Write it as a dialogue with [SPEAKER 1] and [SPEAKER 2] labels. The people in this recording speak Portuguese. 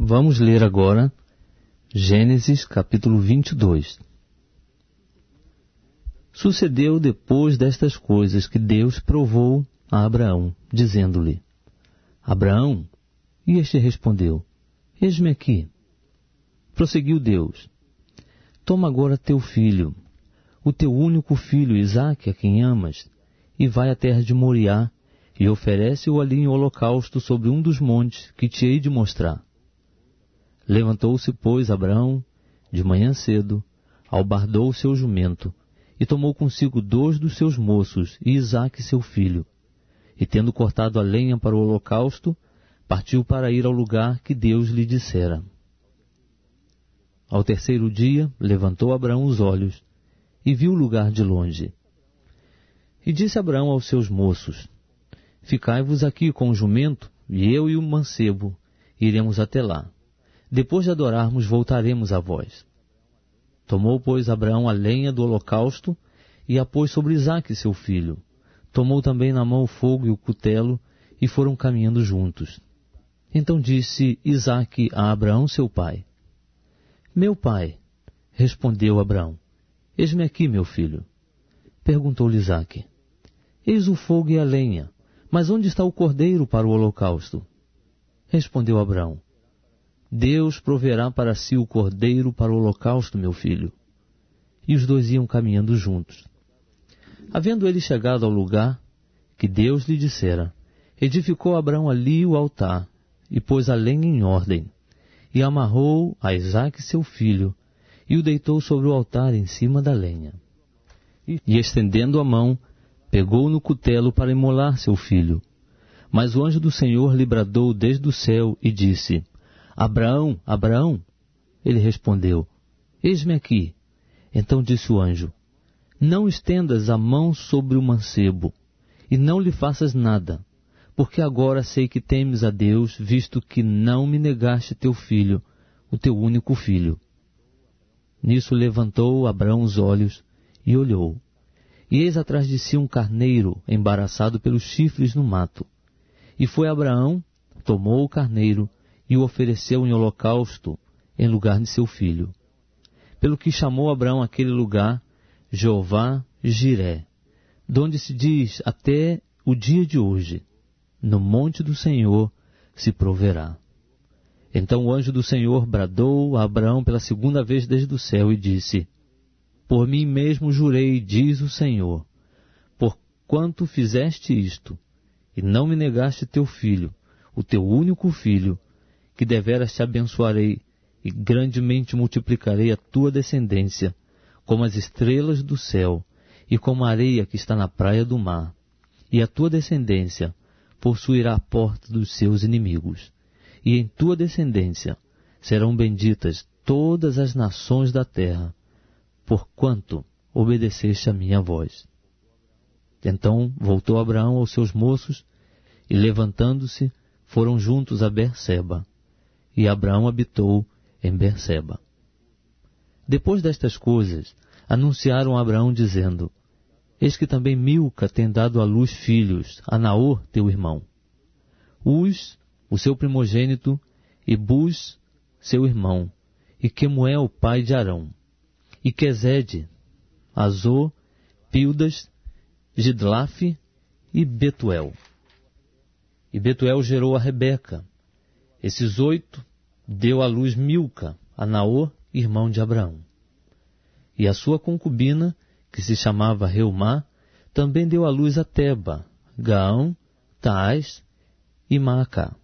[SPEAKER 1] Vamos ler agora Gênesis capítulo 22. Sucedeu depois destas coisas que Deus provou a Abraão, dizendo-lhe: Abraão, e este respondeu: Eis-me aqui. Prosseguiu Deus: Toma agora teu filho, o teu único filho Isaque, a quem amas, e vai à terra de Moriá, e oferece-o ali em holocausto sobre um dos montes que te hei de mostrar. Levantou-se, pois, Abraão, de manhã cedo, albardou o seu jumento, e tomou consigo 2 dos seus moços e Isaque seu filho. E tendo cortado a lenha para o holocausto, partiu para ir ao lugar que Deus lhe dissera. Ao terceiro dia, levantou Abraão os olhos, e viu o lugar de longe. E disse Abraão aos seus moços: Ficai-vos aqui com o jumento, e eu e o mancebo iremos até lá. Depois de adorarmos, voltaremos a vós. Tomou, pois, Abraão a lenha do holocausto e a pôs sobre Isaque seu filho. Tomou também na mão o fogo e o cutelo, e foram caminhando juntos. Então disse Isaque a Abraão seu pai: Meu pai. Respondeu Abraão: Eis-me aqui, meu filho. Perguntou-lhe Isaque: Eis o fogo e a lenha, mas onde está o cordeiro para o holocausto? Respondeu Abraão: Deus proverá para si o cordeiro para o holocausto, meu filho. E os 2 iam caminhando juntos. Havendo ele chegado ao lugar que Deus lhe dissera, edificou Abraão ali o altar, e pôs a lenha em ordem, e amarrou a Isaque seu filho, e o deitou sobre o altar em cima da lenha. E estendendo a mão, pegou no cutelo para imolar seu filho. Mas o anjo do Senhor lhe bradou desde o céu e disse: Abraão, Abraão. Ele respondeu: Eis-me aqui. Então disse o anjo: Não estendas a mão sobre o mancebo, e não lhe faças nada, porque agora sei que temes a Deus, visto que não me negaste teu filho, o teu único filho. Nisso levantou Abraão os olhos e olhou, e eis atrás de si um carneiro embaraçado pelos chifres no mato. E foi Abraão, tomou o carneiro e o ofereceu em holocausto em lugar de seu filho. Pelo que chamou Abraão aquele lugar Jeová Jiré, donde se diz até o dia de hoje: no monte do Senhor se proverá. Então o anjo do Senhor bradou a Abraão pela 2ª vez desde o céu e disse: Por mim mesmo jurei, diz o Senhor, porquanto fizeste isto, e não me negaste teu filho, o teu único filho, que deveras te abençoarei, e grandemente multiplicarei a tua descendência, como as estrelas do céu, e como a areia que está na praia do mar. E a tua descendência possuirá a porta dos seus inimigos. E em tua descendência serão benditas todas as nações da terra, porquanto obedeceste a minha voz. Então voltou Abraão aos seus moços, e levantando-se, foram juntos a Berseba. E Abraão habitou em Berseba. Depois destas coisas, anunciaram a Abraão, dizendo: Eis que também Milca tem dado à luz filhos, a Naor, teu irmão. Uz, o seu primogênito, e Buz, seu irmão, e Quemuel, pai de Arão, e Quezede, Azor, Pildas, Gidlafe e Betuel. E Betuel gerou a Rebeca. Esses 8 deu à luz Milca, a Naor, irmão de Abraão. E a sua concubina, que se chamava Reumá, também deu à luz a Teba, Gaão, Taás e Maacá.